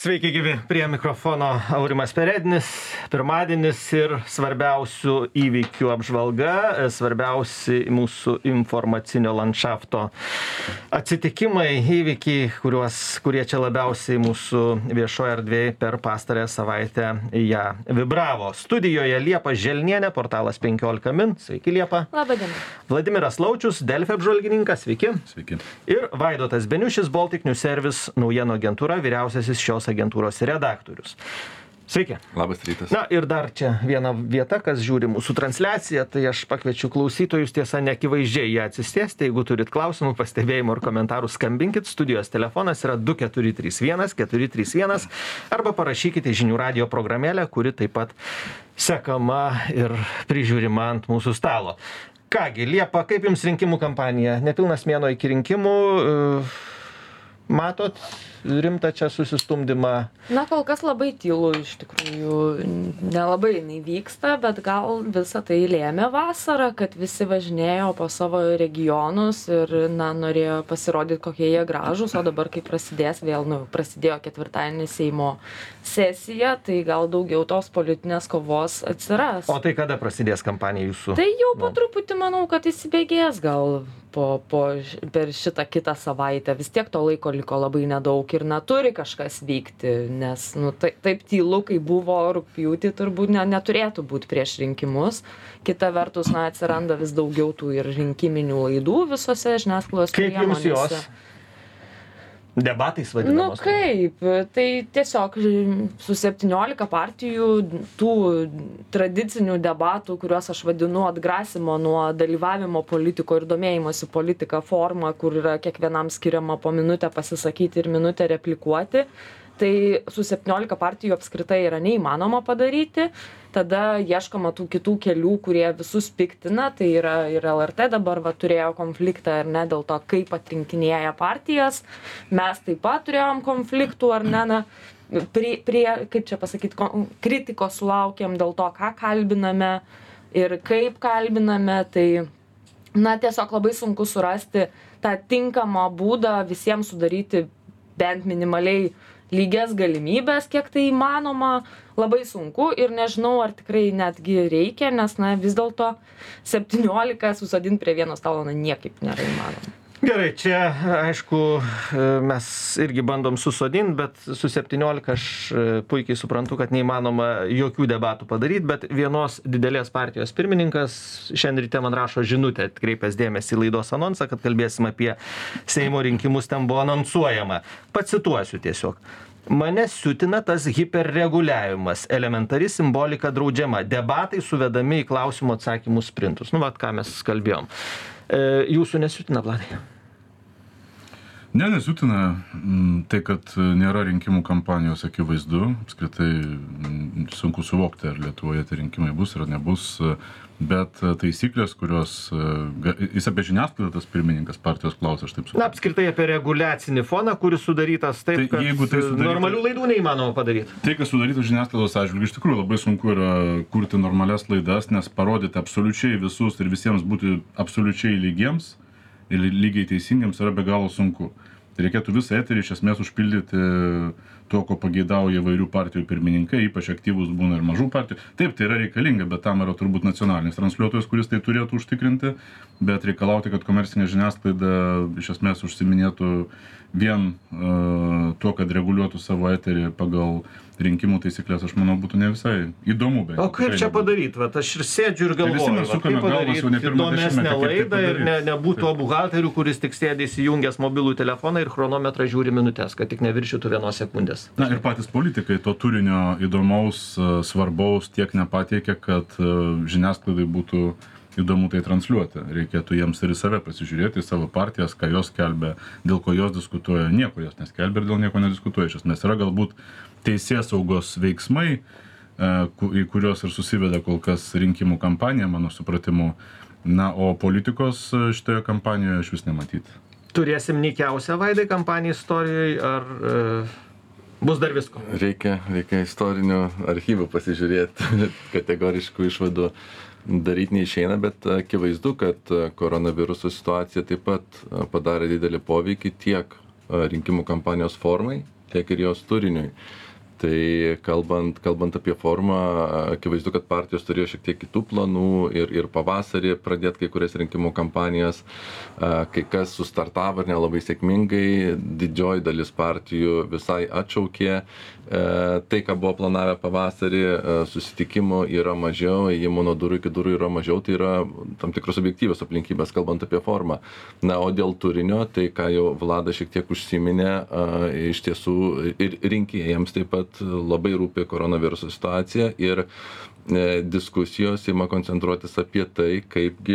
Sveiki gyvi, prie mikrofono Aurimas Perednis, pirmadienis ir svarbiausių įvykių apžvalga, svarbiausi mūsų informacinio landšafto atsitikimai, įvykiai, kurie čia labiausiai mūsų viešoje erdvėje per pastarąją savaitę ją vibravo. Studijoje Liepa Želnienė, portalas 15 min. Sveiki, Liepa. Labadiena. Vladimiras Laučius, Delfi apžvalgininkas. Sveiki. Sveiki. Ir Vaidotas Beniušis, Baltic News Service naujienų agentūra, vyriausiasis šios agentūros redaktorius. Sveiki. Labas rytas. Na ir dar čia viena vieta, kas žiūri mūsų transliaciją, tai aš pakviečiu klausytojus, tiesa, neakivaizdžiai ją atsisėsti. Jeigu turit klausimų, pastebėjimų ar komentarų, skambinkit. Studijos telefonas yra 2431 431 arba parašykite žinių radijo programėlę, kuri taip pat sekama ir prižiūrima ant mūsų stalo. Kągi, Liepa, kaip jums rinkimų kampanija? Nepilnas mėnuo iki rinkimų. Matot rimtą čia susistumdymą? Na, kol kas labai tylu, iš tikrųjų, nelabai jinai vyksta, bet gal visą tai lėmė vasarą, kad visi važinėjo po savo regionus ir, norėjo pasirodyti, kokie jie gražūs, o dabar, kai prasidės vėl, prasidėjo ketvirtadienį Seimo sesija, tai gal daugiau tos politinės kovos atsiras. O tai kada prasidės kampanija jūsų? Tai jau po truputį manau, kad įsibėgės gal per šitą kitą savaitę. Vis tiek to laiko liko labai nedaug ir turi kažkas vykti, nes taip tylu, kai buvo rugpjūtį, turbūt neturėtų būti prieš rinkimus. Kita vertus, atsiranda vis daugiau tų ir rinkiminių laidų visose žiniasklaidos priemonėse. Kaip jums jos? Debatais vadinamos? Kaip? Tai tiesiog su 17 partijų tų tradicinių debatų, kuriuos aš vadinu atgrasimo nuo dalyvavimo politiko ir domėjimosi politika forma, kur yra kiekvienam skiriama po minutę pasisakyti ir minutę replikuoti. Tai su 17 partijų apskritai yra neįmanoma padaryti. Tada ieškoma tų kitų kelių, kurie visus piktina. Tai yra ir LRT dabar turėjo konfliktą ar ne dėl to, kaip atrinkinėja partijas. Mes taip pat turėjom konfliktų ar ne. Kaip čia pasakyti, kritikos sulaukėm dėl to, ką kalbiname ir kaip kalbiname. Tai tiesiog labai sunku surasti tą tinkamą būdą visiems sudaryti bent minimaliai lygias galimybės, kiek tai įmanoma, labai sunku ir nežinau, ar tikrai netgi reikia, nes vis dėlto 17 susadinti prie vieno stalo niekaip nėra įmanoma. Gerai, čia aišku, mes irgi bandom susodinti, bet su 17 aš puikiai suprantu, kad neįmanoma jokių debatų padaryti, bet vienos didelės partijos pirmininkas šiandien ryte man rašo žinutę, atkreipęs dėmesį į laidos anonsą, kad kalbėsim apie Seimo rinkimus, ten buvo anonsuojama. Pacituosiu tiesiog. Mane siutina tas hiperreguliavimas, elementari simbolika draudžiama, debatai suvedami į klausimų atsakymų sprintus. Ką mes kalbėjom. Jūsų nesiutina, Vladai? Ne, nesiutina. Tai, kad nėra rinkimų kampanijos akivaizdu, apskritai sunku suvokti, ar Lietuvoje tie rinkimai bus ar nebus, bet taisyklės, kurios, jis apie žiniasklaidą tas pirmininkas partijos klausia, aš taip suprantu. Apskritai apie reguliacinį foną, kuris sudarytas taip, kad normalių laidų neįmanoma padaryti. Tai, kas sudaryta žiniasklaidos atžvilgiu, iš tikrųjų labai sunku yra kurti normalias laidas, nes parodyti absoliučiai visus ir visiems būti absoliučiai lygiems ir lygiai teisingiems yra be galo sunku. Tai reikėtų visą eterį iš esmės užpildyti to, ko pageidauja įvairių partijų pirmininkai, ypač aktyvus būna ir mažų partijų. Taip, tai yra reikalinga, bet tam yra turbūt nacionalinis transliuotojas, kuris tai turėtų užtikrinti, bet reikalauti, kad komercinė žiniasklaida iš esmės užsiminėtų vien tuo, kad reguliuotų savo eterį pagal rinkimų taisyklės, aš manau, būtų ne visai įdomu. O kaip čia padaryti? Aš ir sėdžiu ir galvoju, kaip padaryti įdomesnę laidą ir nebūtų buhalterių, kuris tik sėdi įsijungęs mobilų telefoną ir chronometrą žiūri minutės, kad tik neviršytų 1 sekundės. Na ir patys politikai to turinio įdomaus, svarbaus tiek nepateikia, kad žiniasklaidai būtų įdomu tai transliuoti. Reikėtų jiems ir į save pasižiūrėti, į savo partijas, ką jos skelbia, dėl ko jos diskutuoja, nieko jos neskelbia ir dėl nieko nediskutuoja. Iš esmės yra galbūt teisėsaugos veiksmai, į kuriuos ir susiveda kol kas rinkimų kampanija, mano supratimu. Na, o politikos šitoje kampanijoje iš vis nematyti. Turėsim nykiausią, Vaidai, kampaniją istorijoje, ar bus dar visko? Reikia istorinio archyvų pasižiūrėti, kategoriškų išvadų daryti neišeina, bet akivaizdu, kad koronaviruso situacija taip pat padarė didelį poveikį tiek rinkimų kampanijos formai, tiek ir jos turiniui. Tai kalbant apie formą, akivaizdu, kad partijos turėjo šiek tiek kitų planų ir pavasarį pradėti kai kurias rinkimų kampanijas, kai kas sustartavo ir nelabai sėkmingai, didžioji dalis partijų visai atšaukė. Tai, ką buvo planavę pavasarį, susitikimų yra mažiau, ėjimų nuo durų iki durų yra mažiau, tai yra tam tikros objektyvios aplinkybės, kalbant apie formą. Na, o dėl turinio, tai ką jau Vladas šiek tiek užsiminė, iš tiesų ir rinkėjams taip pat labai rūpi koronaviruso situacija ir diskusijos ima koncentruotis apie tai, kaipgi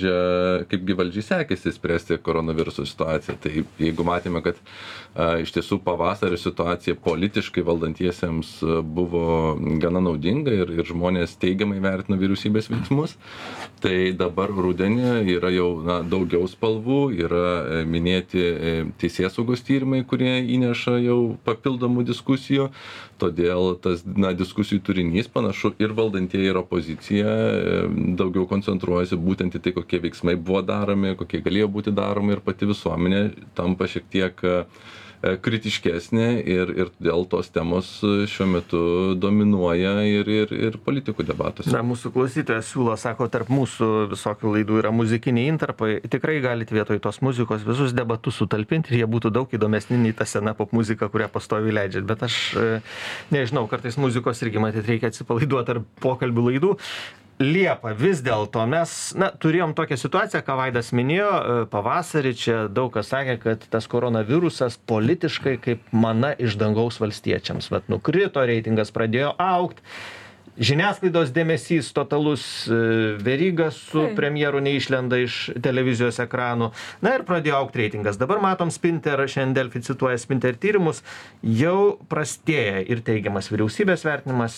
valdžiai sekėsi spręsti koronaviruso situaciją. Tai jeigu matėme, kad iš tiesų pavasario situacija politiškai valdantiesiems buvo gana naudinga ir žmonės teigiamai vertino vyriausybės veiksmus, tai dabar rudenį yra jau daugiau spalvų, yra minėti teisėsaugos tyrimai, kurie įneša jau papildomų diskusijų, todėl tas diskusijų turinys panašu ir valdantieji ir opozicija daugiau koncentruojasi būtent į tai, kokie veiksmai buvo daromi, kokie galėjo būti daromi ir pati visuomenė tampa šiek tiek kritiškesnė ir dėl tos temos šiuo metu dominuoja ir politikų debatuose. Na, mūsų klausytojas siūlo, sako, tarp mūsų visokių laidų yra muzikiniai intarpai. Tikrai galite vietoj tos muzikos visus debatus sutalpinti ir jie būtų daug įdomesni nei ta sena popmuzika, kurią pastoviai leidžiat. Bet aš nežinau, kartais muzikos irgi matyt reikia atsipalaiduoti tarp pokalbių laidų. Liepa, vis dėlto mes turėjom tokią situaciją, ką Vaidas minėjo, pavasarį čia daug kas sakė, kad tas koronavirusas politiškai kaip mana iš dangaus valstiečiams. Vat nukrito, reitingas pradėjo augti. Žiniasklaidos dėmesys totalus, Veryga su premjeru neišlenda iš televizijos ekranų. Na ir pradėjo augti reitingas. Dabar matom Spinter, šiandien Delfi cituoja Spinter tyrimus, jau prastėja ir teigiamas vyriausybės vertinimas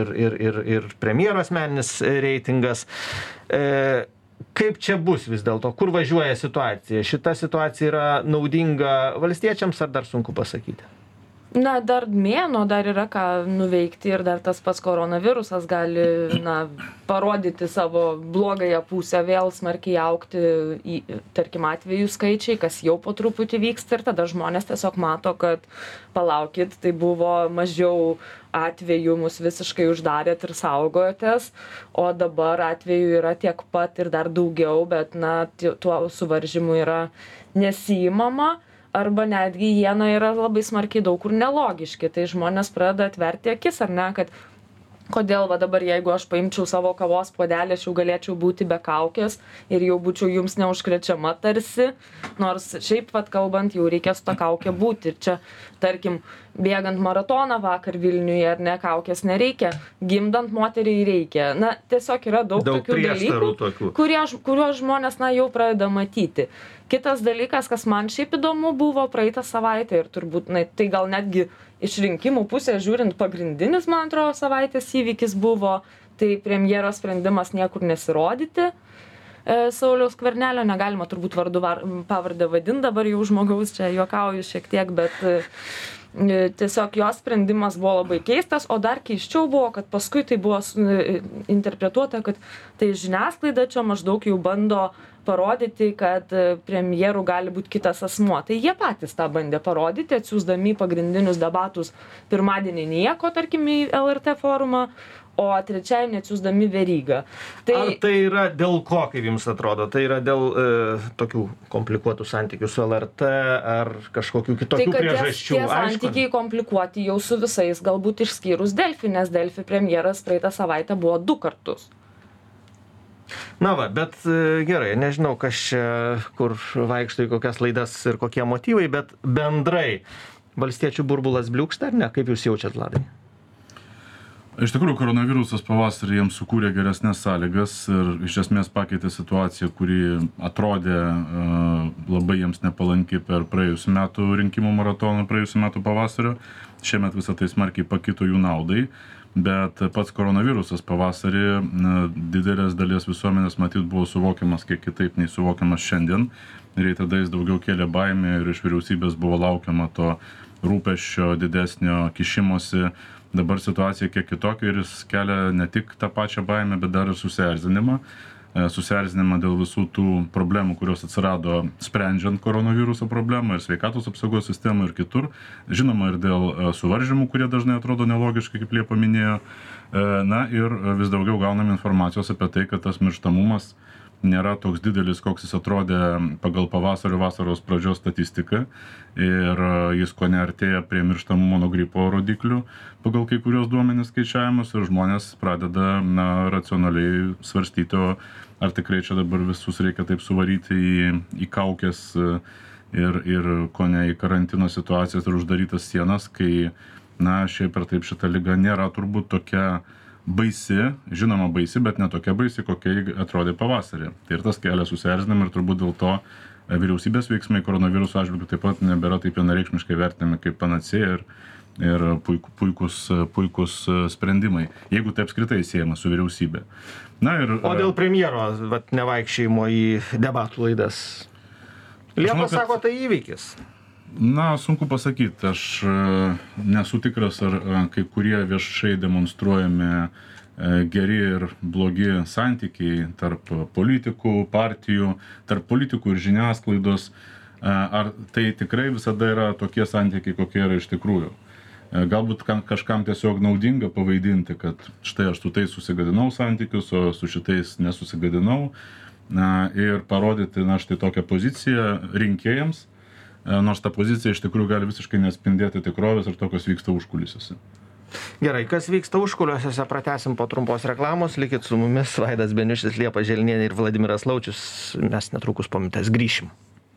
ir premjero asmeninis reitingas. Kaip čia bus vis dėlto? Kur važiuoja situacija? Šita situacija yra naudinga valstiečiams ar dar sunku pasakyti? Na, dar mėnuo, dar yra ką nuveikti ir dar tas pats koronavirusas gali, parodyti savo blogąją pusę, vėl smarkiai augti į, tarkim, atvejų skaičiai, kas jau po truputį vyksta ir tada žmonės tiesiog mato, kad palaukit, tai buvo mažiau atvejų, mus visiškai uždarėt ir saugojotės, o dabar atvejų yra tiek pat ir dar daugiau, bet, tuo suvaržymu yra nesiimama. Arba netgi jie yra labai smarkiai daug kur nelogiški, tai žmonės pradeda atverti akis, ar ne, kad kodėl dabar, jeigu aš paimčiau savo kavos puodelį, aš jau galėčiau būti be kaukės ir jau būčiau jums neužkrečiama tarsi, nors šiaip kalbant, jau reikės tą kaukę būti. Ir čia, tarkim, bėgant maratoną vakar Vilniuje, ar ne, kaukės nereikia, gimdant moteriai reikia. Tiesiog yra daug tokių dalykų, kuriuos žmonės, jau pradeda matyti. Kitas dalykas, kas man šiaip įdomu buvo praeitą savaitę ir turbūt, tai gal netgi iš rinkimų pusės žiūrint pagrindinis, man atrodo, savaitės įvykis buvo, tai premjero sprendimas niekur nesirodyti. Sauliaus Skvernelio negalima turbūt vardu pavardę vadinti, dabar jau žmogaus, čia juokauju šiek tiek, bet tiesiog jos sprendimas buvo labai keistas, o dar keisčiau buvo, kad paskui tai buvo interpretuota, kad tai žiniasklaida čia maždaug jau bando parodyti, kad premjerų gali būti kitas asmuo. Tai jie patys tą bandė parodyti, atsiųsdami pagrindinius debatus pirmadienį nieko, tarkim, į LRT forumą, o trečiadienį atsiųsdami Verygą. Ar tai yra dėl ko, kaip jums atrodo? Tai yra dėl tokių komplikuotų santykių su LRT ar kažkokių kitokių priežasčių? Tai, kad tie santykiai komplikuoti jau su visais, galbūt išskyrus Delfi, nes Delfi premjeras praeitą savaitę buvo 2 kartus. Bet gerai, nežinau, kas čia, kur vaikšto į kokias laidas ir kokie motyvai, bet bendrai valstiečių burbulas bliūkšta ar ne? Kaip jūs jaučiat, Vladai? Iš tikrųjų, koronavirusas pavasarį jiems sukūrė geresnės sąlygas ir iš esmės pakeitė situaciją, kuri atrodė labai jiems nepalanki per praėjusių metų rinkimų maratoną, praėjusių metų pavasario. Šiemet visą tai smarkiai pakito jų naudai. Bet pats koronavirusas pavasarį didelės dalies visuomenės matyt buvo suvokiamas kiek kitaip nei suvokiamas šiandien. Ir tada jis daugiau kėlė baimę ir iš vyriausybės buvo laukiama to rūpesčio didesnio kišimosi. Dabar situacija kiek kitokia ir jis kelia ne tik tą pačią baimę, bet dar ir susierzinimą. susierzinimą dėl visų tų problemų, kurios atsirado sprendžiant koronaviruso problemą ir sveikatos apsaugos sistemą ir kitur. Žinoma, ir dėl suvaržymų, kurie dažnai atrodo nelogiškai, kaip Liepa minėjo. Na ir vis daugiau gauname informacijos apie tai, kad tas mirštamumas nėra toks didelis, koks jis atrodė pagal pavasario vasaros pradžios statistiką ir jis kone artėja prie mirštamumo nuo gripo rodiklių pagal kai kurios duomenys skaičiavimus ir žmonės pradeda racionaliai svarstyti, ar tikrai čia dabar visus reikia taip suvaryti į kaukės ir kone į karantino situacijas ir uždarytas sienas, kai šiaip ir taip šita liga nėra turbūt tokia baisi, žinoma baisi, bet ne tokia baisi, kokia atrodė pavasarį. Tai ir tas kelia susierzinimą ir turbūt dėl to vyriausybės veiksmai koronaviruso atžvilgiu taip pat nebėra taip vienareikšmiškai vertinami kaip panacėja ir puikus sprendimai, jeigu tai apskritai siejama su vyriausybė. O dėl premjero nevaikščiojimo į debatų laidas? Liepa sako, tai įvykis. Sunku pasakyti, aš nesu tikras, ar kai kurie viešai demonstruojami geri ir blogi santykiai tarp politikų, partijų, tarp politikų ir žiniasklaidos, ar tai tikrai visada yra tokie santykiai, kokie yra iš tikrųjų. Galbūt kažkam tiesiog naudinga pavaidinti, kad štai aš su tais susigadinau santykius, o su šitais nesusigadinau, ir parodyti štai tokią poziciją rinkėjams, nors ta pozicija iš tikrųjų gali visiškai nespindėti tikrovės ir to, kas vyksta užkulisiuose. Gerai, kas vyksta užkulisiuose, pratęsim po trumpos reklamos. Likit su mumis, Vaidas Beniušis, Liepa Želnienė ir Vladimiras Laučius. Mes netrukus po minutės grįšim.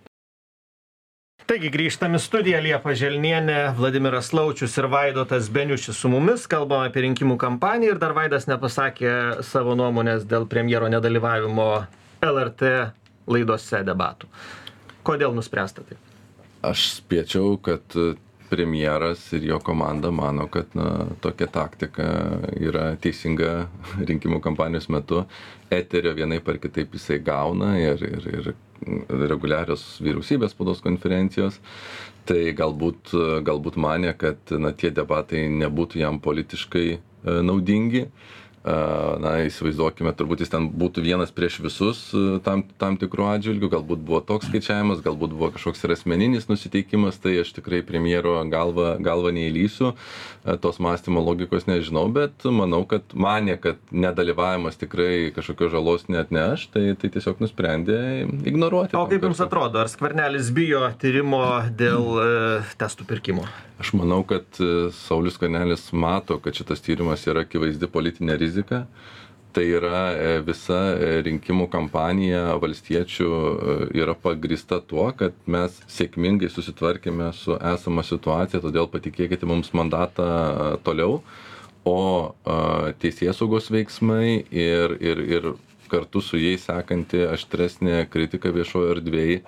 Taigi grįžtam į studiją, Liepa Želnienė, Vladimiras Laučius ir Vaidotas Beniušis su mumis. Kalbam apie rinkimų kampaniją ir dar Vaidas nepasakė savo nuomonės dėl premjero nedalyvavimo LRT laidose debatų. Kodėl nuspręsta taip? Aš spėčiau, kad premjeras ir jo komanda mano, kad tokia taktika yra teisinga rinkimų kampanijos metu. Eterio vienaip ar kitaip jisai gauna ir reguliarios vyriausybės spaudos konferencijos. Tai galbūt manė, kad tie debatai nebūtų jam politiškai naudingi. Įsivaizduokime, turbūt jis ten būtų vienas prieš visus tam tikrų atžvilgių, galbūt buvo toks skaičiavimas, galbūt buvo kažkoks ir asmeninis nusiteikimas, tai aš tikrai premjero galva neįlysiu, tos mąstymo logikos nežinau, bet manau, kad manė, kad nedalyvavimas tikrai kažkokios žalos neatneš, tai tiesiog nusprendė ignoruoti. O kaip jums atrodo, ar Skvernelis bijo tyrimo dėl testų pirkimo? Aš manau, kad Saulius Skvernelis mato, kad šitas tyrimas yra akivaizdi politinė rizika. Tai yra visa rinkimų kampanija valstiečių yra pagrįsta tuo, kad mes sėkmingai susitvarkėme su esama situacija, todėl patikėkite mums mandatą toliau. O teisėsaugos veiksmai ir kartu su jais sekanti aštresnė kritika viešojo erdvėje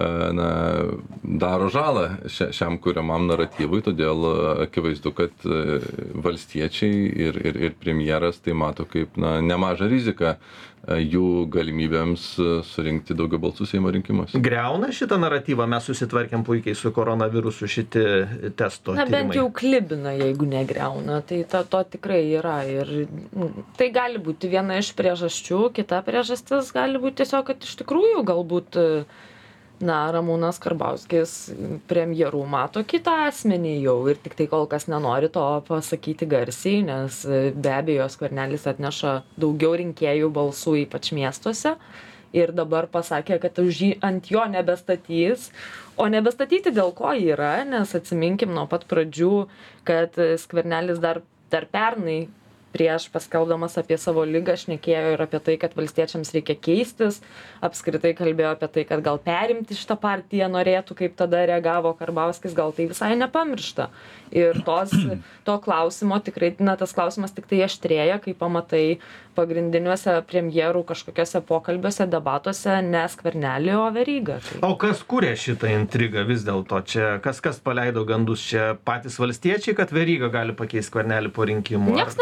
daro žalą šiam kuriamam naratyvui, todėl akivaizdu, kad valstiečiai ir premjeras tai mato kaip nemažą riziką jų galimybėms surinkti daugiau balsų Seimo rinkimuose. Griauna šitą naratyvą, mes susitvarkėm puikiai su koronavirusu šiti testo tyrimai. Bent jau klibina, jeigu negriauna, tai to tikrai yra ir tai gali būti viena iš priežasčių, kita priežastis gali būti tiesiog, kad iš tikrųjų galbūt Ramūnas Karbauskis premjerų mato kitą asmenį jau ir tik tai kol kas nenori to pasakyti garsiai, nes be abejo Skvernelis atneša daugiau rinkėjų balsų, ypač miestuose. Ir dabar pasakė, kad ant jo nebestatys, o nebestatyti dėl ko yra, nes atsiminkim nuo pat pradžių, kad Skvernelis dar pernai prieš paskelbdamas apie savo ligą šnekėjo ir apie tai, kad valstiečiams reikia keistis, apskritai kalbėjo apie tai, kad gal perimti šitą partiją norėtų, kaip tada reagavo Karbauskis, gal tai visai nepamiršta. Ir to klausimo tikrai, tas klausimas tik tai aštrėja, kai pamatai pagrindiniuose premjerų kažkokiuose pokalbiuose, debatuose ne Skvernelį, o Verygą. O kas kūrė šitą intrigą vis dėlto? Čia kas paleido gandus? Čia patys valstiečiai, kad Veryga gali pakeisti Skvernelį po rinkimų? Niekas nepaleido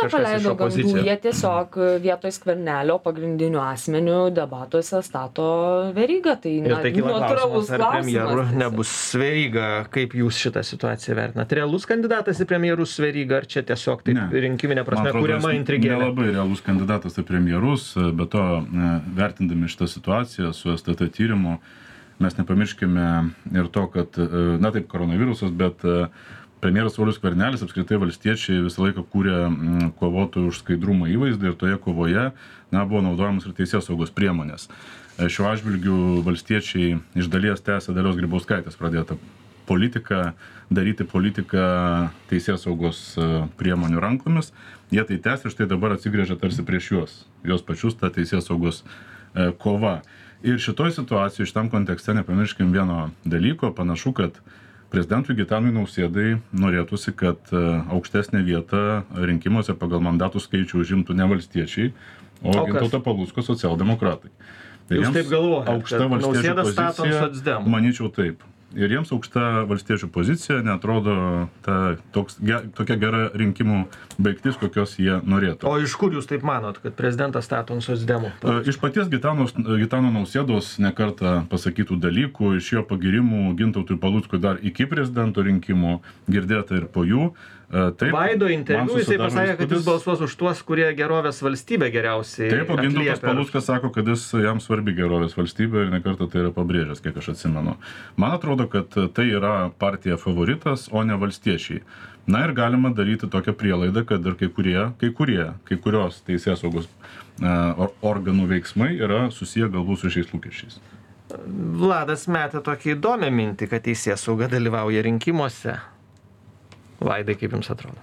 nepagirdo gandų, jie tiesiog vietoj Skvernelio pagrindiniu asmeniu debatuose stato Verygą. Tai, ir tai kyla klausimas, ar premjeru tiesiog nebus Veryga. Kaip jūs šitą situaciją vertinate? Realus kandidatas į premjerus Veryga, ar čia tiesiog taip rinkiminė prasme kuriama intrigėlė? Nelabai realus kandidatas į premjerus, be to vertindami šitą situaciją su STT tyrimu, mes nepamirškime ir to, kad, na taip, koronavirusas, bet premjeras Saulius Skvernelis, apskritai valstiečiai visą laiką kūrė kovotojų už skaidrumą įvaizdį ir toje kovoje buvo naudojamos ir teisėsaugos priemonės. Šiuo atžvilgiu valstiečiai iš dalies tęsia Dalios Grybauskaitės pradėtą politiką, daryti politiką teisėsaugos priemonių rankomis. Jie tai tęsia ir štai dabar atsigrėžia tarsi prieš jos pačius tą teisėsaugos kova. Ir šitoj situacijoje, šitam kontekste nepamirškim vieno dalyko, panašu, kad prezidentui Gitanui Nausėdai norėtųsi, kad aukštesnę vietą rinkimuose pagal mandatų skaičių užimtų ne valstiečiai, o Gintauto Palucko socialdemokratai. Tai jūs taip galvojate, aukšta valstiečių pozicija, manyčiau taip. Ir jiems aukšta valstiečių pozicija neatrodo tokia gera rinkimų baigtis, kokios jie norėtų. O iš kur jūs taip manot, kad prezidentas stato ant socdemų? Iš paties Gitano Nausėdos nekartą pasakytų dalykų, iš jo pagirimų Gintautui Paluckui dar iki prezidento rinkimų, girdėta ir po jų. Taip, Vaido interviu jisai pasakė, kad jis balsuos už tuos, kurie gerovės valstybę geriausiai atliepia. Taip, o Gintautas Paluckas sako, kad jam svarbi gerovės valstybė ir nekartą tai yra pabrėžęs, kiek aš atsimenu. Man atrodo, kad tai yra partija favoritas, o ne valstiečiai. Na ir galima daryti tokią prielaidą, kad ir kai kurios teisėsaugos organų veiksmai yra susiję galbūt su šiais lūkesčiais. Vladas metė tokį įdomią mintį, kad teisėsauga dalyvauja rinkimuose. Vaidai, kaip jums atrodo?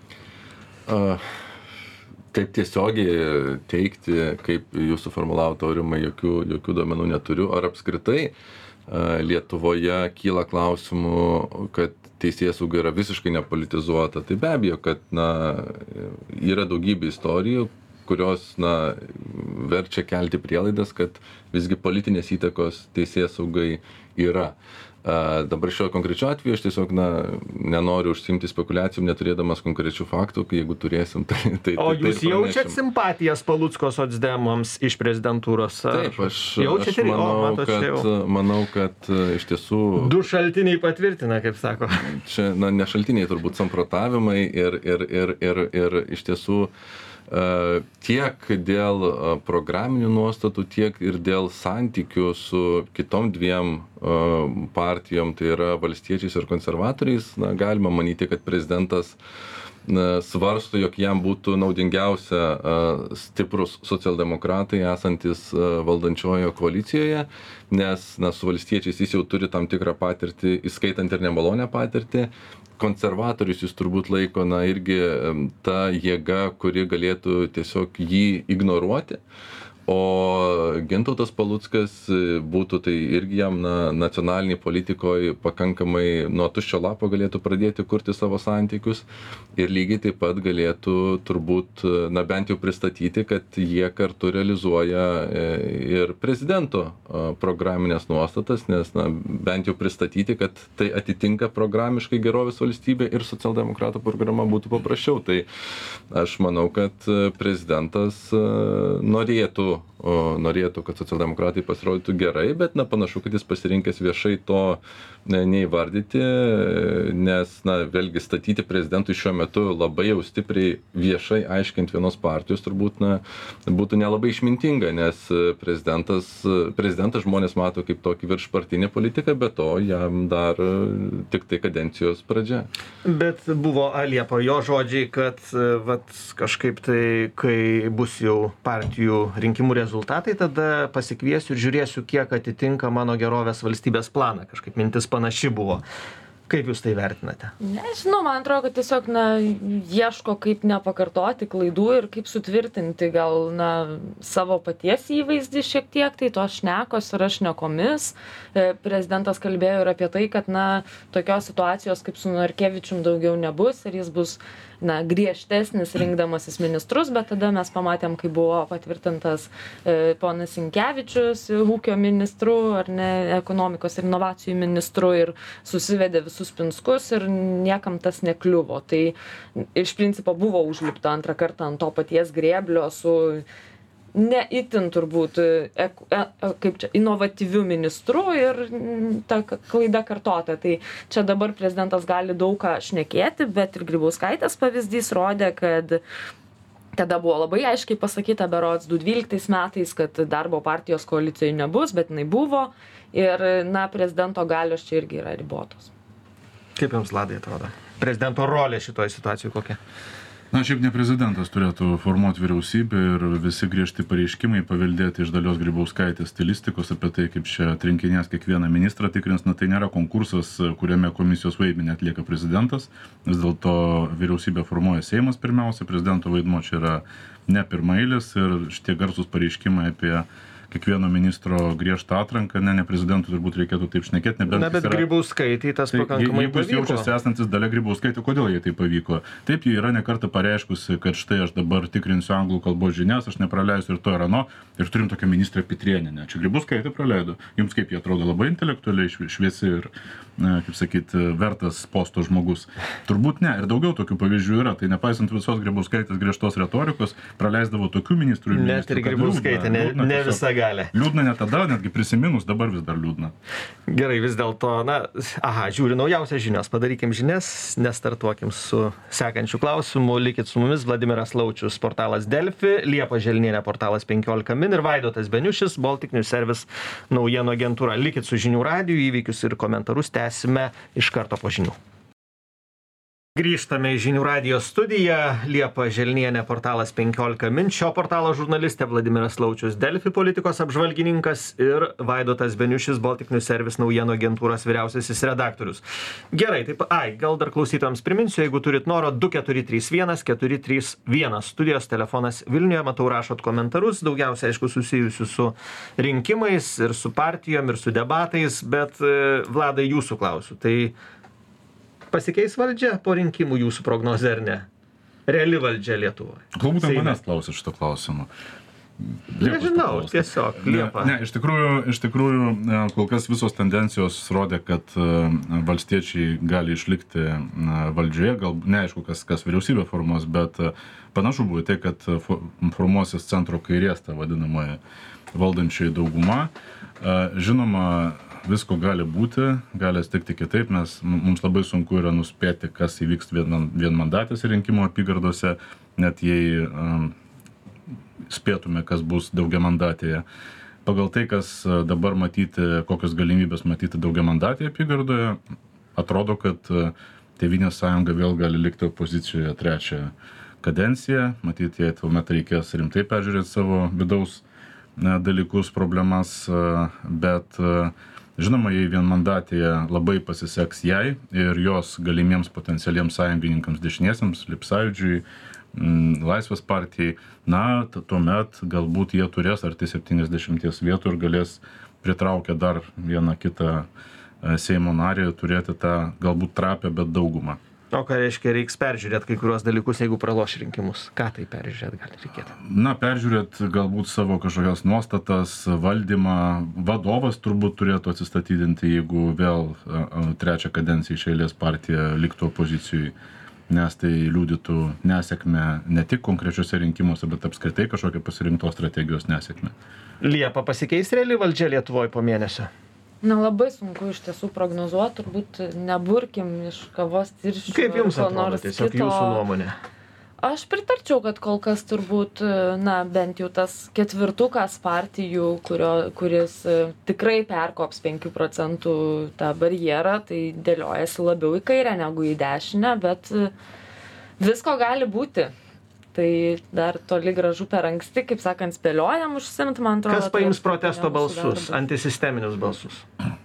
Taip tiesiogiai teikti, kaip jūs suformulavote, Aurimai, jokių duomenų neturiu. Ar apskritai Lietuvoje kyla klausimų, kad teisėsauga yra visiškai nepolitizuota? Tai be abejo, kad yra daugybė istorijų, kurios verčia kelti prielaidas, kad visgi politinės įtakos teisėsaugai yra. Dabar šiuo konkrečiu atveju aš tiesiog nenoriu užsiimti spekulacijom, neturėdamas konkrečių faktų, kai jeigu turėsim, tai O jūs jaučiat simpatijas Palucko socdemams iš prezidentūros? Taip, aš manau, kad iš tiesų... Du šaltiniai patvirtina, kaip sako. Čia, ne šaltiniai, turbūt samprotavimai ir iš tiesų tiek dėl programinių nuostatų, tiek ir dėl santykių su kitom dviem partijom, tai yra valstiečiais ir konservatoriais, galima manyti, kad prezidentas svarsto, jog jam būtų naudingiausia stiprus socialdemokratai esantis valdančiojoje koalicijoje, nes su valstiečiais jis jau turi tam tikrą patirtį, įskaitant ir nemalonę patirtį. Konservatorius jis turbūt laiko irgi ta jėga, kuri galėtų tiesiog jį ignoruoti. O Gintautas Paluckas būtų tai irgi jam nacionaliniai politikoje pakankamai nuo tuščio lapo galėtų pradėti kurti savo santykius ir lygiai taip pat galėtų turbūt bent jau pristatyti, kad jie kartu realizuoja ir prezidento programinės nuostatas, nes bent jau pristatyti, kad tai atitinka programiškai gerovės valstybė ir socialdemokratų programa būtų paprasčiau. Tai aš manau, kad prezidentas norėtų, kad socialdemokratai pasirodytų gerai, bet panašu, kad jis pasirinkęs viešai to neįvardyti, nes vėlgi statyti prezidentui šiuo metu labai jau stipriai viešai aiškinti vienos partijos turbūt būtų nelabai išmintinga, nes prezidentas žmonės mato kaip tokį viršpartinį politiką, bet to jam dar tik tai kadencijos pradžia. Bet buvo Liepa jo žodžiai, kad kažkaip tai, kai bus jau partijų rinkimų rezultatai, tada pasikviesiu ir žiūrėsiu, kiek atitinka mano gerovės valstybės planą. Kažkaip mintis panaši buvo. Kaip jūs tai vertinate? Nežinau, man atrodo, kad tiesiog ieško kaip nepakartoti klaidų ir kaip sutvirtinti gal savo paties įvaizdį šiek tiek, tai to šnekos yra šnekomis. Prezidentas kalbėjo ir apie tai, kad tokios situacijos kaip su Narkevičium daugiau nebus ir jis bus griežtesnis rinkdamasis ministrus, bet tada mes pamatėm, kai buvo patvirtintas ponas Sinkevičius ūkio ministru, ar ne, ekonomikos ir inovacijų ministru, ir susivedė visus pinskus ir niekam tas nekliuvo. Tai iš principo buvo užlipta antrą kartą ant to paties grėblio su ne itin turbūt kaip čia inovatyviu ministru ir ta klaida kartota. Tai čia dabar prezidentas gali daug ką šnekėti, bet ir Grybauskaitės pavyzdys rodė, kad tada buvo labai aiškiai pasakyta berods 2012 metais, kad darbo partijos koalicijoje nebus, bet jinai buvo ir prezidento galios čia irgi yra ribotos. Kaip jums, Vladai, atrodo? Prezidento rolė šitoje situacijoje kokia? Šiaip ne prezidentas turėtų formuoti vyriausybę ir visi griežti pareiškimai paveldėti iš Dalios Grybauskaitės stilistikos apie tai, kaip čia atrinkinės kiekvieną ministrą tikrins, tai nėra konkursas, kuriame komisijos vaidmenį atlieka prezidentas. Vis dėlto vyriausybę formuoja Seimas pirmiausia, prezidento vaidmuo čia yra ne pirmailis ir šitie garsūs pareiškimai apie kiekvieno ministro griežtą atranką, ne prezidentui turbūt reikėtų taip šnekėti. Bet Grybauskaitei tas pakankamai pavyko. Jeigu jaučiasi esantis Dalia Grybauskaitė, kodėl jai tai pavyko? Taip, jie yra ne kartą pareiškusi, kad štai aš dabar tikrinsiu anglų kalbos žinias, aš nepraleisiu ir to ir ano, ir turim tokią ministrę Pitrėnienę. Čia Grybauskaitė praleido. Jums kaip jie atrodo labai intelektualiai, šviesi ir, kaip sakyt, vertas posto žmogus? Turbūt ne, ir daugiau tokių pavyzdžių yra. Tai nepaisant visos Grybauskaitės griežtos retorikos, praleisdavo tokių ministrų. Net ir Grybauskaitė, ne visa gali. Liūdna ne tada, netgi prisiminus, dabar vis dar liūdna. Gerai, vis dėlto, žiūriu naujausias žinios, padarykim žinias, nestartuokim su sekančiu klausimu, likit su mumis, Vladimiras Laučius, portalas Delfi, Liepa Želnienė, portalas 15 min ir Vaidotas Beniušis, Baltic News Service naujienų agentūra. Likit su žinių radiju, įvykius ir komentarus tęsime iš karto po žinių. Grįžtame į žinių radijo studiją. Liepa Želnienė, portalas 15 min. Šio portalo žurnalistė Vladimiras Laučius, Delfi politikos apžvalgininkas ir Vaidotas Beniušis, Baltic News Service naujienų agentūros vyriausiasis redaktorius. Gerai, taip, gal dar klausytojams priminsiu, jeigu turit noro, 2431 431. Studijos telefonas Vilniuje, matau, rašot komentarus, daugiausia, aišku, susijusių su rinkimais ir su partijom ir su debatais, bet Vladai, jūsų klausiu. Tai pasikeis valdžia po rinkimų jūsų prognozė, ar ne? Reali valdžia Lietuvoje. Galbūt manęs klausia šito klausimo. Nežinau, tiesiog Liepa. Ne, iš tikrųjų, kol kas visos tendencijos rodė, kad valstiečiai gali išlikti valdžioje, neaišku, kas vyriausybę formuos, bet panašu buvo tai, kad formuosis centro kairės, ta vadinamoji valdančioji dauguma. Žinoma, visko gali būti, gali atsitikti kitaip, mums labai sunku yra nuspėti, kas įvyks vienmandatėse rinkimų apygardose, net jei spėtume, kas bus daugiamandatėje. Pagal tai, kas dabar matyti, kokios galimybės matyti daugiamandatėje apygardoje, atrodo, kad Tėvynės sąjunga vėl gali likti opozicijoje trečią kadenciją. Matyti, jei tuomet reikės rimtai peržiūrėti savo vidaus dalykus, problemas, bet žinoma, jei vienmandatėje labai pasiseks jai ir jos galimiems potencialiems sąjungininkams dešiniesiems, Libsąjūdžiui, Laisvės partijai, tuomet galbūt jie turės arti 70 vietų ir galės pritraukę dar vieną kitą Seimo narį turėti tą galbūt trapę, bet daugumą. O ką reiškia, reiks peržiūrėti kai kuriuos dalykus, jeigu praloš rinkimus? Ką tai peržiūrėti gali reikėti? Peržiūrėti galbūt savo kažkokias nuostatas, valdymą. Vadovas turbūt turėtų atsistatydinti, jeigu vėl trečią kadenciją iš eilės partija liktų opozicijai, nes tai liudytų nesėkmę ne tik konkrečiuose rinkimuose, bet apskritai kažkokią pasirinktos strategijos nesėkmę. Liepa, pasikeis reali valdžia Lietuvoje po mėnesio? Labai sunku iš tiesų prognozuoti, turbūt neburkim iš kavos tirščių. Kaip jums atrodo, tiesiog jūsų nuomonė? Aš pritarčiau, kad kol kas turbūt, bent jau tas ketvirtukas partijų, kuris tikrai perkops 5% tą barjerą, tai dėliojasi labiau į kairę negu į dešinę, bet visko gali būti. Tai dar toli gražu per anksti, kaip sakant, spėliojam užsimt, man atrodo. Kas paims protesto balsus, antisisteminius balsus?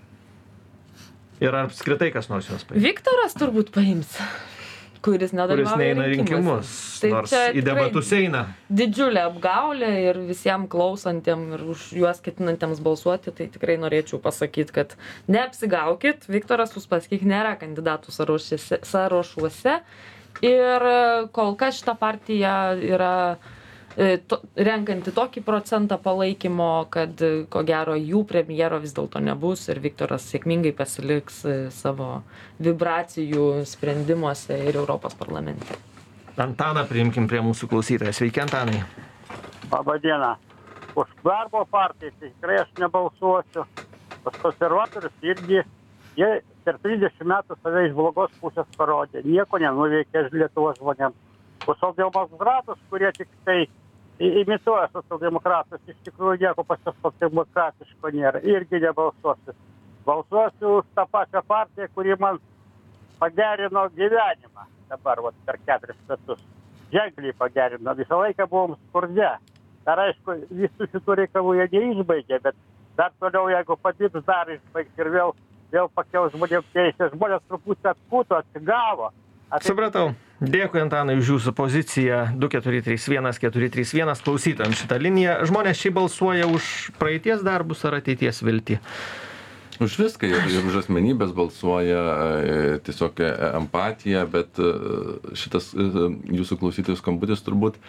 Ir ar apskritai kas nors juos paims? Viktoras turbūt paims, kuris nedalyvauja neina rinkimus, nors į debatus eina. Didžiulė apgaulė ir visiems klausantiem ir už juos ketinantiems balsuoti, tai tikrai norėčiau pasakyti, kad neapsigaukit, Viktoras Uspaskich nėra kandidatų sąrašuose. Ir kol kas šita partija yra renkanti tokį procentą palaikymo, kad ko gero jų premjero vis dėlto nebus ir Viktoras sėkmingai pasiliks savo vibracijų sprendimuose ir Europos parlamente. Antaną priimkim prie mūsų klausytoją. Sveiki, Antanai. Labą dieną. Už darbo partiją tikrai aš nebalsuosiu. Pas konservatorius irgi, jie per 30 metų save iš blogos pusės parodė. Nieko nenuveikė Lietuvos žmonėms. Už socialdemokratus, kurie tik tai imituoja socialdemokratus, iš tikrųjų nieko pas juos socialdemokratiško nėra. Irgi nebalsuosiu. Balsuosiu už tą pačią partiją, kuri man pagerino gyvenimą dabar per 4 metus. Ženkliai pagerino. Visą laiką buvom skurde. Dar aišku, visų šitų reikalų jie neišbaigė, bet dar toliau, jeigu pavyks, dar išbaigs ir vėl pakels žmonėms teisės. Žmonės truputį atkuto, atsigavo. Supratau. Dėkui, Antanai, už jūsų poziciją. 2431 klausytojams šitą liniją. Žmonės šiaip balsuoja už praeities darbus ar ateities viltį? Už viską ir už asmenybės balsuoja, tiesiog empatija, bet šitas jūsų klausytojų skambutis turbūt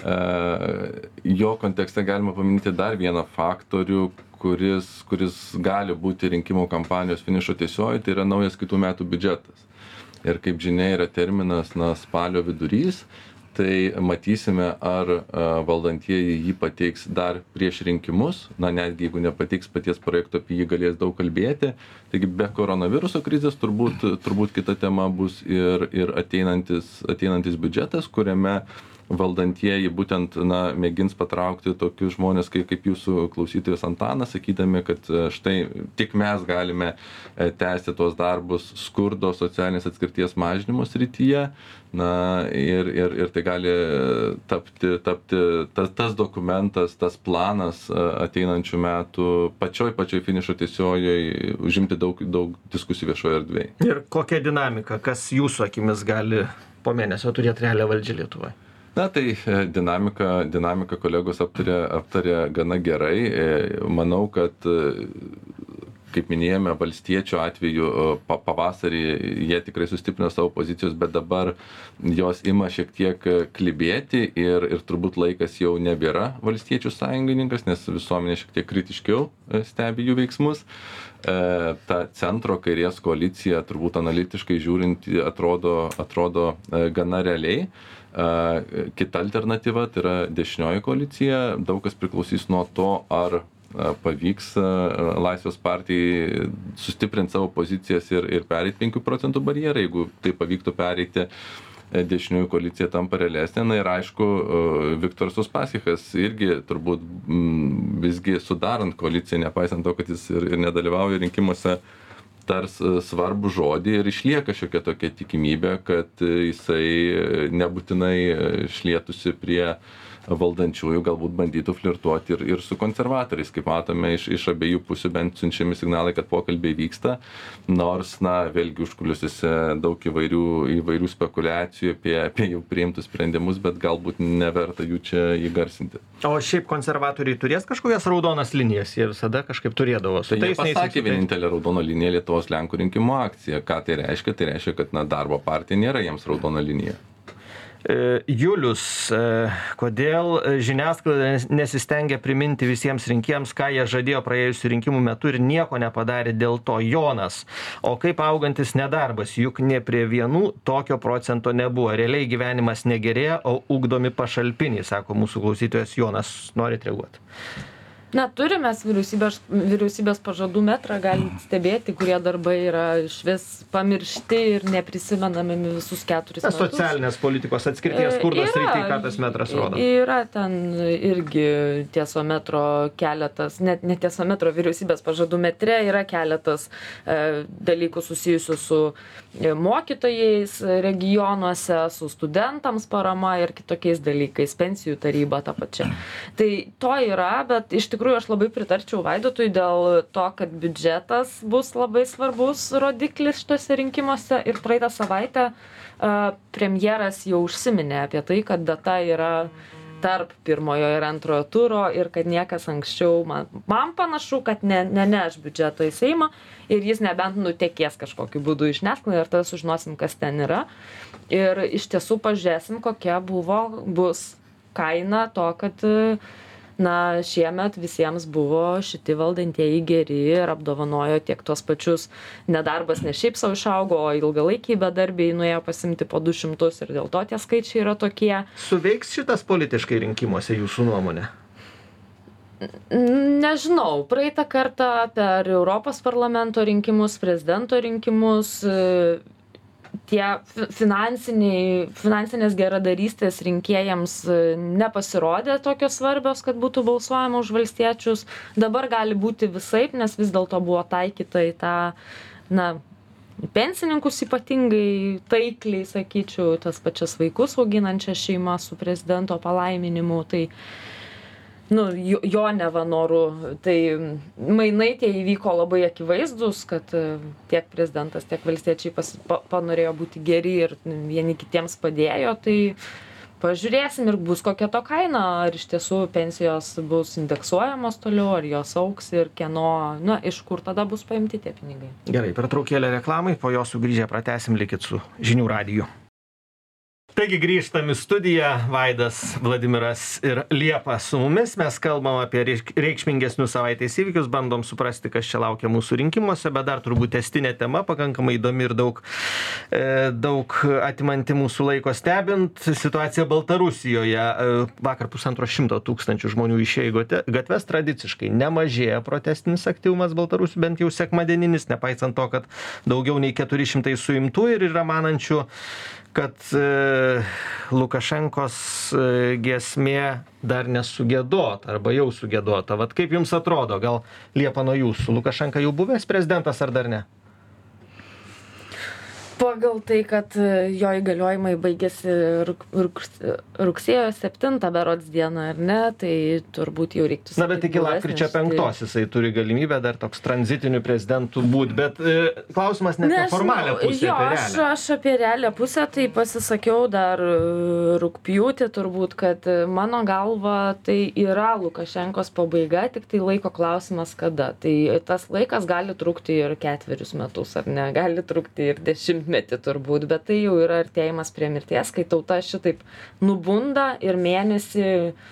jo kontekste galima paminėti dar vieną faktorių, kuris gali būti rinkimų kampanijos finišo tiesioji, tai yra naujas kitų metų biudžetas. Ir kaip žinia yra terminas spalio vidurys, tai matysime, ar valdantieji jį pateiks dar prieš rinkimus, netgi jeigu nepateiks paties projekto, apie jį galės daug kalbėti. Taigi be koronaviruso krizės turbūt kita tema bus ir ateinantis biudžetas, kuriame valdantieji būtent mėgins patraukti tokius žmonės kaip jūsų klausytojas Antanas, sakydami, kad štai tik mes galime tęsti tuos darbus skurdo socialinės atskirties mažinimo srityje. Ir tai gali tapti tas dokumentas, tas planas ateinančių metų pačioj finišo tiesiojoje užimti daug diskusijų viešoje erdvėje. Ir kokia dinamika, kas jūsų akimis gali po mėnesio turėti realią valdžią Lietuvoje? Tai dinamika kolegos aptarė gana gerai. Manau, kad, kaip minėjome, valstiečių atveju pavasarį jie tikrai sustiprino savo pozicijos, bet dabar jos ima šiek tiek klibėti ir turbūt laikas jau nebėra valstiečių sąjungininkas, nes visuomenė šiek tiek kritiškiau stebi jų veiksmus. Ta centro kairės koalicija, turbūt analitiškai žiūrint, atrodo gana realiai. Kita alternatyva, tai yra dešinioji koalicija. Daug kas priklausys nuo to, ar pavyks Laisvės partijai sustiprinti savo pozicijas ir pereiti 5 procentų barjerą. Jeigu tai pavyktų pereiti, dešiniųjų koalicija tampa realesnė. Ir aišku, Viktoras Uspaskichas irgi turbūt visgi sudarant koaliciją, nepaisant to, kad jis ir nedalyvauja rinkimuose, tars svarbų žodį ir išlieka šiokia tokia tikimybė, kad jisai nebūtinai šlietųsi prie valdančiųjų, galbūt bandytų flirtuoti ir su konservatoriais. Kaip matome, iš abiejų pusių bent siunčiami signalai, kad pokalbiai vyksta, nors, vėlgi užkulisiuose daug įvairių spekulacijų apie jau priimtus sprendimus, bet galbūt neverta jų čia įgarsinti. O šiaip konservatoriai turės kažkokias raudonas linijas, jie visada kažkaip turėdavo. Tai jie pasakė vienintelę raudoną liniją Lietuvos Lenkų rinkimų akciją. Ką tai reiškia? Tai reiškia, kad darbo partija nėra jiems raudona linija. Julius, kodėl žiniasklaida nesistengia priminti visiems rinkėjams, ką jie žadėjo praėjusių rinkimų metu ir nieko nepadarė dėl to? Jonas, o kaip augantis nedarbas, juk ne prie vienų tokio procento nebuvo. Realiai gyvenimas negerėja, o ugdomi pašalpiniai, sako mūsų klausytojas Jonas. Norit reaguoti? Turime vyriausybės pažadų metrą, galite stebėti, kurie darbai yra išvis pamiršti ir neprisimenami visus 4 metus. Socialinės politikos atskirties skurdos srity, ką tas metras rodo? Yra ten irgi tiesometro keletas, net tiesometro vyriausybės pažadų metre yra keletas dalykų susijusių su mokytojais regionuose, su studentams parama ir kitokiais dalykais, pensijų taryba ta pačia. Tai to yra, bet iš tikrųjų aš labai pritarčiau Vaidotui dėl to, kad biudžetas bus labai svarbus rodiklis šitose rinkimuose ir praeitą savaitę premjeras jau užsiminė apie tai, kad data yra tarp pirmojo ir antrojo turo ir kad niekas anksčiau, man panašu, kad neneš biudžeto į Seimą ir jis nebent nutekės kažkokiu būdu iš žiniasklaidos ir tada sužinosim, kas ten yra. Ir iš tiesų pažiūrėsim, kokia bus kaina to, kad šiemet visiems buvo šiti valdantieji geri ir apdovanojo tiek tuos pačius nedarbas ne šiaip savo išaugo, o ilgalaikiai bedarbiai nuėjo pasimti po 200 ir dėl to tie skaičiai yra tokie. Suveiks šitas politiškai rinkimuose jūsų nuomonė? Nežinau, praeitą kartą per Europos parlamento rinkimus, prezidento rinkimus, tie finansinės geradarystės rinkėjams nepasirodė tokios svarbios, kad būtų balsuojama už valstiečius. Dabar gali būti visaip, nes vis dėlto buvo taikyta į tą, pensininkus ypatingai taikliai, sakyčiau, tas pačias vaikus auginančią šeimą su prezidento palaiminimu. Tai jo nevanoru, tai mainai tie įvyko labai akivaizdus, kad tiek prezidentas, tiek valstiečiai panorėjo būti geri ir vieni kitiems padėjo, tai pažiūrėsim ir bus kokia to kaina, ar iš tiesų pensijos bus indeksuojamos toliau, ar jos auks ir kieno, iš kur tada bus paimti tie pinigai. Gerai, pertraukėlę reklamai, po jo sugrįžę pratęsim, likit su Žinių radiju. Taigi grįžtam į studiją, Vaidas, Vladimiras ir Liepa su mumis. Mes kalbam apie reikšmingesnius savaitės įvykius, bandom suprasti, kas čia laukia mūsų rinkimuose, bet dar turbūt tęstinė tema, pakankamai įdomi ir daug atimanti mūsų laiko stebint. Situacija Baltarusijoje. Vakar 150 tūkstančių žmonių išėjo į gatves, tradiciškai nemažėja protestinis aktyvumas Baltarusių, bent jau sekmadieninis, nepaisant to, kad daugiau nei 400 suimtų ir yra manančių, kad Lukašenkos giesmė dar nesugėdota arba jau sugėdota. Vat kaip jums atrodo, gal Liepa nuo jūsų, Lukašenka jau buvęs prezidentas ar dar ne? Pagal tai, kad jo įgaliojimai baigėsi rugsėjo 7 berods dieną, ar ne, tai turbūt jau reiktų sakyti. Bet iki lapkričio 5 jisai turi galimybę dar toks tranzitinių prezidentų būt, bet klausimas ne apie formalią pusę, apie realią. Aš apie realią pusę tai pasisakiau dar rugpjūtį turbūt, kad mano galva tai yra Lukašenkos pabaiga, tik tai laiko klausimas kada. Tai tas laikas gali trukti ir 4 metus, ar ne, gali trukti ir 10 turbūt, bet tai jau yra artėjimas prie mirties, kai tauta šitaip nubunda ir mėnesį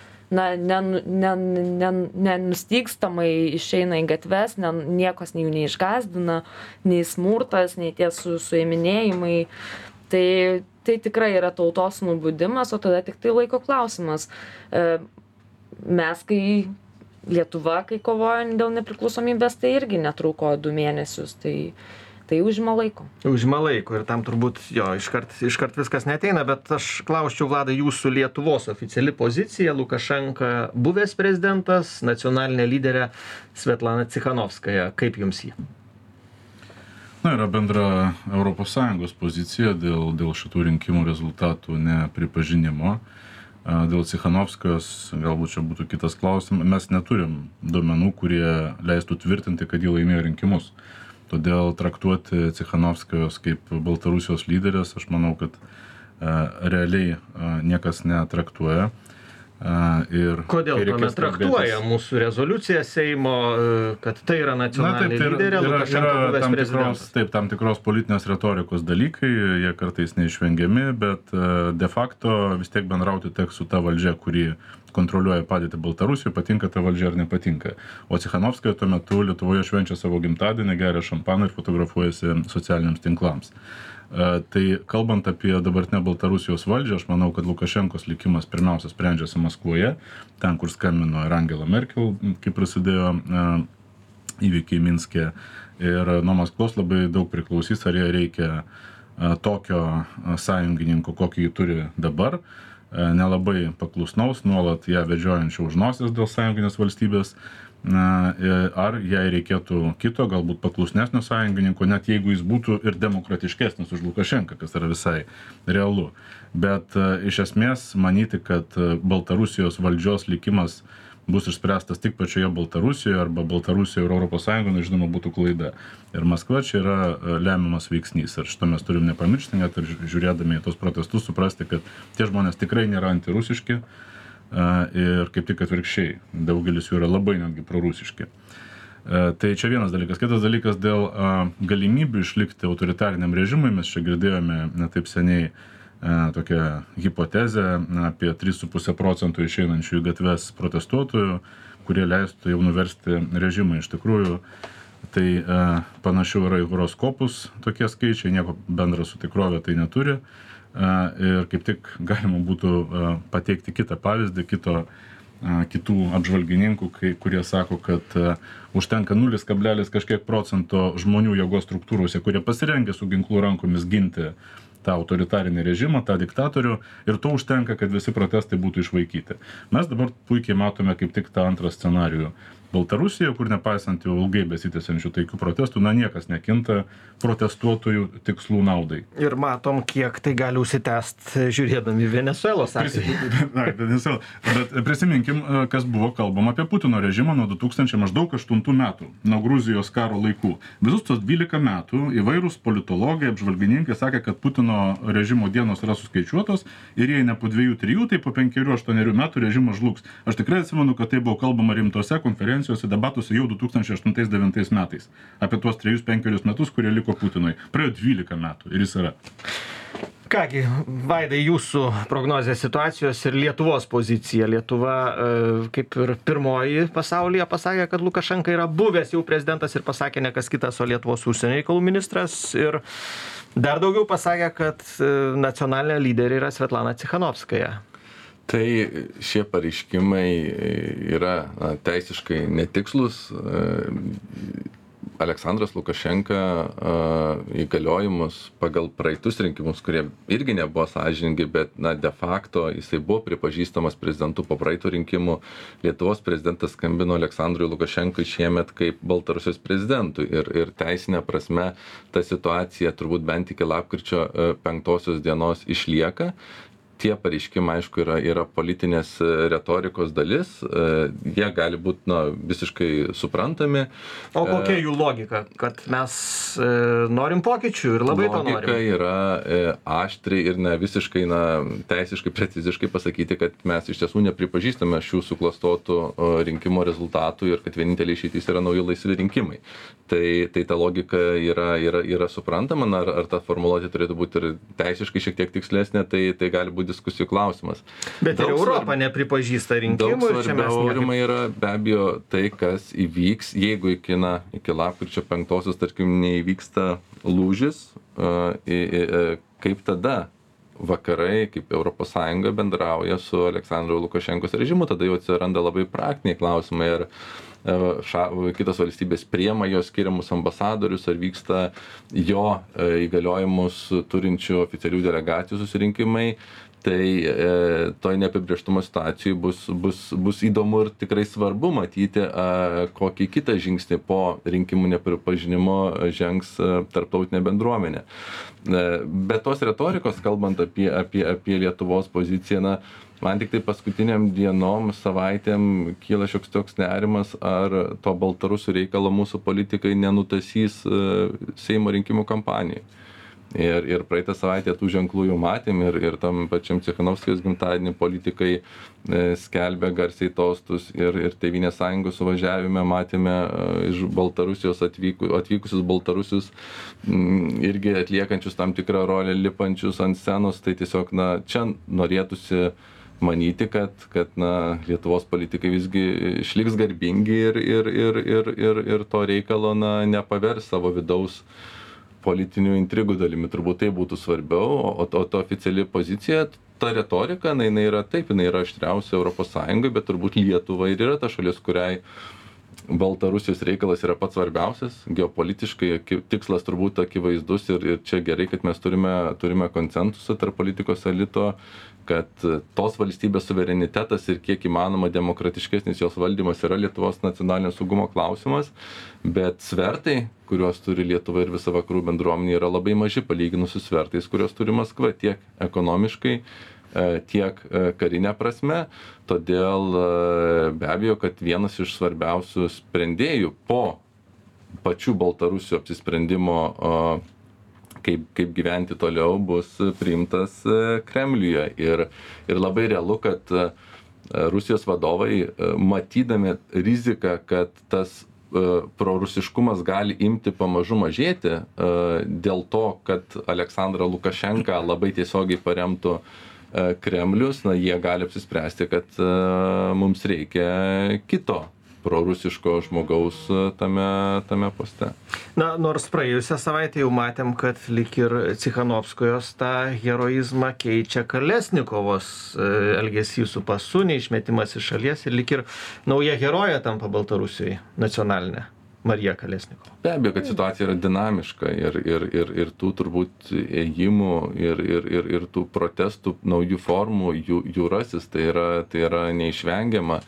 nenustygstamai išeina į gatves, niekas jų neišgąsdina, nei smurtas, nei tie suėminėjimai. Tai tikrai yra tautos nubudimas, o tada tik tai laiko klausimas. Mes, kai Lietuva, kai kovojo dėl nepriklausomybės, tai irgi netruko 2 mėnesius. Tai užima laiko. Užima laiko ir tam turbūt iškart viskas neteina, bet aš klausčiau, Vladai, jūsų Lietuvos oficiali pozicija, Lukašenka buvęs prezidentas, nacionalinė lyderė Svetlana Tsikhanovskaja. Kaip jums jį? Yra bendra ES pozicija dėl šitų rinkimų rezultatų nepripažinimo. Dėl Tsikhanovskajos galbūt čia būtų kitas klausimas. Mes neturim duomenų, kurie leistų tvirtinti, kad jį laimėjo rinkimus. Todėl traktuoti Tsikhanovskajos kaip Baltarusijos lyderės, aš manau, kad realiai niekas netraktuoja. Kodėl tuomet traktuoja mūsų rezoliucija Seimo, kad tai yra nacionalinė lyderė, Lukašenka buvęs prezidentas? Taip, tam tikros politinės retorikos dalykai, jie kartais neišvengiami, bet de facto vis tiek bendrauti teks su ta valdžia, kuri kontroliuoja padėtį Baltarusijoje, patinka ta valdžia ar nepatinka. O Tsikhanovskaja tuo metu Lietuvoje švenčia savo gimtadienį, geria šampaną ir fotografuojasi socialiniams tinklams. Tai kalbant apie dabartinę Baltarusijos valdžią, aš manau, kad Lukašenkos likimas pirmiausia sprendžiasi Maskvoje, ten, kur skambino ir Angela Merkel, kai prasidėjo įvykiai Minske. Ir nuo Maskvos labai daug priklausys, ar jie reikia tokio sąjungininko, kokį jį turi dabar, nelabai paklusnaus, nuolat ją vedžiojančio už nosies dėl sąjunginės valstybės, ar jai reikėtų kito, galbūt paklusnesnio sąjungininko, net jeigu jis būtų ir demokratiškesnis už Lukašenką, kas yra visai realu. Bet iš esmės manyti, kad Baltarusijos valdžios likimas bus išspręstas tik pačioje Baltarusijoje arba Baltarusijoje ir Europos Sąjungoje, žinoma, būtų klaida. Ir Maskva čia yra lemiamas veiksnys. Ir šito mes turim nepamiršti, net ir žiūrėdami į tos protestus, suprasti, kad tie žmonės tikrai nėra antirusiški. ir kaip tik atvirkščiai. Daugelis jų yra labai netgi prorusiški. Tai čia vienas dalykas. Kitas dalykas dėl galimybių išlikti autoritariniam režimui. Mes čia girdėjome netaip seniai tokią hipotezę apie 3,5% išeinančių į gatves protestuotojų, kurie leistų jau nuversti režimą. Iš tikrųjų, tai panašiau yra į horoskopus tokie skaičiai, nieko bendra su tikrovė tai neturi. Ir kaip tik galima būtų pateikti kitą pavyzdį, kitų apžvalgininkų, kurie sako, kad užtenka 0, kažkiek procento žmonių jėgos struktūrose, kurie pasirengę su ginklų rankomis ginti tą autoritarinį režimą, tą diktatorių, ir to užtenka, kad visi protestai būtų išvaikyti. Mes dabar puikiai matome kaip tik tą antrą scenarijų. Baltarusijoje, kur nepaisant jau ilgai besitęsiančių taikių protestų, niekas nekinta protestuotojų tikslų naudai. Ir matom, kiek tai gali užsitęsti žiūrėdami Venesuelos atvejį. Bet prisiminkim, kas buvo kalbama apie Putino režimą nuo 2008 metų, nuo Gruzijos karo laikų. Visus tos 12 metų įvairūs politologai, apžvalgininkai sakė, kad Putino režimo dienos yra suskaičiuotos ir jei ne po 2-3, tai po 5-8 metų režimas žlugs. Aš tikrai atsimenu, kad tai buvo kalbama rimtose konferencijose, debatuose jau 2008-2009 metais. Apie tuos 3-5 metus, kurie liko Putinui. Praėjo 12 metų ir jis yra. Kągi, Vaidai, jūsų prognozės situacijos ir Lietuvos pozicija. Lietuva, kaip ir pirmoji pasaulyje, pasakė, kad Lukašenka yra buvęs jau prezidentas ir pasakė ne kas kitas, o Lietuvos užsienio reikalų ministras. Ir dar daugiau pasakė, kad nacionalinė lyderė yra Svetlana Cichanovskaja. Tai šie pareiškimai yra teisiškai netikslus. Aleksandras Lukašenka įgaliojimus pagal praeitus rinkimus, kurie irgi nebuvo sąžiningi, bet de facto jisai buvo pripažįstamas prezidentu po praeitų rinkimų. Lietuvos prezidentas skambino Aleksandrui Lukašenkai šiemet kaip Baltarusijos prezidentui ir teisinė prasme ta situacija turbūt bent iki lapkričio 5 dienos išlieka. Tie pareiškimai, aišku, yra politinės retorikos dalis, jie gali būti visiškai suprantami. O kokia jų logika? Kad mes norim pokyčių ir labai to norim? Logika yra aštri ir ne visiškai teisiškai, preciziškai pasakyti, kad mes iš tiesų nepripažįstame šių suklastotų rinkimo rezultatų ir kad vienintelė išeitis yra nauji laisvi rinkimai. Tai ta logika yra suprantama, ar ta formuluotė turėtų būti ir teisiškai šiek tiek tikslesnė, tai gali būti diskusijų klausimas. Bet ir Europa nepripažįsta rinkimų. Daug svarbiau, Aurimai, yra be abejo tai, kas įvyks, jeigu iki lapkričio 5, tarkim, neįvyksta lūžis, kaip tada vakarai, kaip ES bendrauja su Aleksandro Lukašenkos režimu, tada jau atsiranda labai praktiniai klausimai, ir kitos valstybės priema jo skiriamus ambasadorius, ar vyksta jo įgaliojimus turinčių oficialių delegacijų susirinkimai. Tai toj neapibrėžtumo situacijai bus įdomu ir tikrai svarbu matyti, kokį kitą žingsnį po rinkimų nepripažinimo žengs tarptautinė bendruomenė. Be tos retorikos, kalbant apie Lietuvos poziciją, man tik tai paskutiniam dienom, savaitėm kyla šioks toks nerimas, ar to baltarusių reikalo mūsų politikai nenutasys Seimo rinkimų kampanijai. Ir praeitą savaitę tų ženklų jau matėm, ir tam pačiam Cichanovskijos gimtadienį politikai skelbė garsiai tostus, ir Tėvynės sąjungos suvažiavime matėme iš Baltarusijos atvykusius baltarusius, irgi atliekančius tam tikrą rolę, lipančius ant scenos. Tai tiesiog čia norėtųsi manyti, kad Lietuvos politikai visgi išliks garbingi ir to reikalo nepavers savo vidaus politinių intrigų dalimi. Turbūt tai būtų svarbiau, o ta oficiali pozicija, ta retorika, jinai yra aštriausia ES, bet turbūt Lietuva ir yra ta šalis, kuriai Baltarusijos reikalas yra pats svarbiausias, geopolitiškai tikslas turbūt akivaizdus, ir čia gerai, kad mes turime konsensusą tarp politikos elito, kad tos valstybės suverenitetas ir kiek įmanoma demokratiškesnis jos valdymas yra Lietuvos nacionalinio saugumo klausimas, bet svertai, kuriuos turi Lietuva ir visa vakarų bendruomenė, yra labai maži palyginus su svertais, kuriuos turi Maskva, tiek ekonomiškai, tiek karinė prasme. Todėl be abejo, kad vienas iš svarbiausių sprendėjų po pačių Baltarusių apsisprendimo, kaip gyventi toliau, bus priimtas Kremliuje. Ir labai realu, kad Rusijos vadovai, matydami riziką, kad tas prorusiškumas gali imti pamažu mažėti dėl to, kad Aleksandrą Lukašenką labai tiesiogiai paremtų Kremlius, jie gali apsispręsti, kad mums reikia kito prorusiško žmogaus tame poste. Na, nors praėjusią savaitę jau matėm, kad lyg ir Cichanovskojos tą heroizmą keičia Kalesnikovos elgesys su pasu, neišmetimas iš šalies ir lyg ir nauja herojė tampa Baltarusijoje nacionalinė. Marija Kalesnikova. Be abejo, kad situacija yra dinamiška ir tų turbūt ėjimų ir tų protestų naujų formų jų rasis, tai yra neišvengiama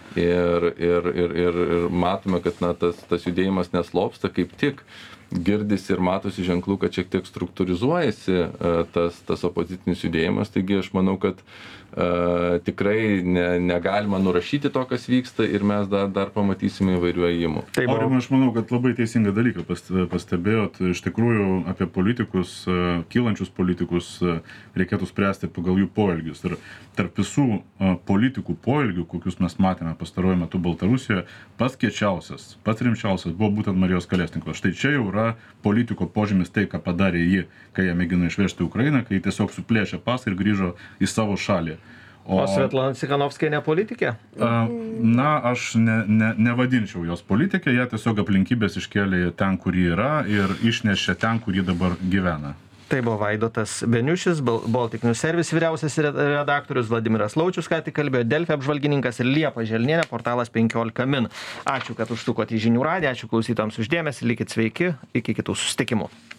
ir matome, kad tas judėjimas neslopsta, kaip tik girdisi ir matosi ženklų, kad šiek tiek struktūrizuojasi tas opozicinis judėjimas, taigi aš manau, kad tikrai negalima nurašyti to, kas vyksta ir mes dar pamatysime įvairių ėjimų. Aurimai, aš manau, kad labai teisingą dalyką pastebėjot. Iš tikrųjų, apie politikus, kylančius politikus reikėtų spręsti pagal jų poelgius. Ir tarp visų politikų poelgių, kokius mes matėme pastaruoju metu Baltarusijoje, pats kiečiausias, pats rimčiausias buvo būtent Marijos Kalesnikovos. Štai čia jau yra politiko požymis tai, ką padarė ji, kai ją mėgino išvežti Ukrainą, kai tiesiog suplėšė pasą ir grįžo į savo šalį. O Svetlana Cichanovskaja ne politikė? Na, aš nevadinčiau jos politikė, ją tiesiog aplinkybės iškėlė ten, kur ji yra ir išnešė ten, kur ji dabar gyvena. Tai buvo Vaidotas Beniušis, Baltic News Service vyriausias redaktorius, Vladimiras Laučius, ką tik kalbėjo, Delfi apžvalgininkas ir Liepa Želnienė, portalas 15 min. Ačiū, kad užsukot į Žinių radiją, ačiū klausytojams už dėmesį, likit sveiki, iki kitų susitikimų.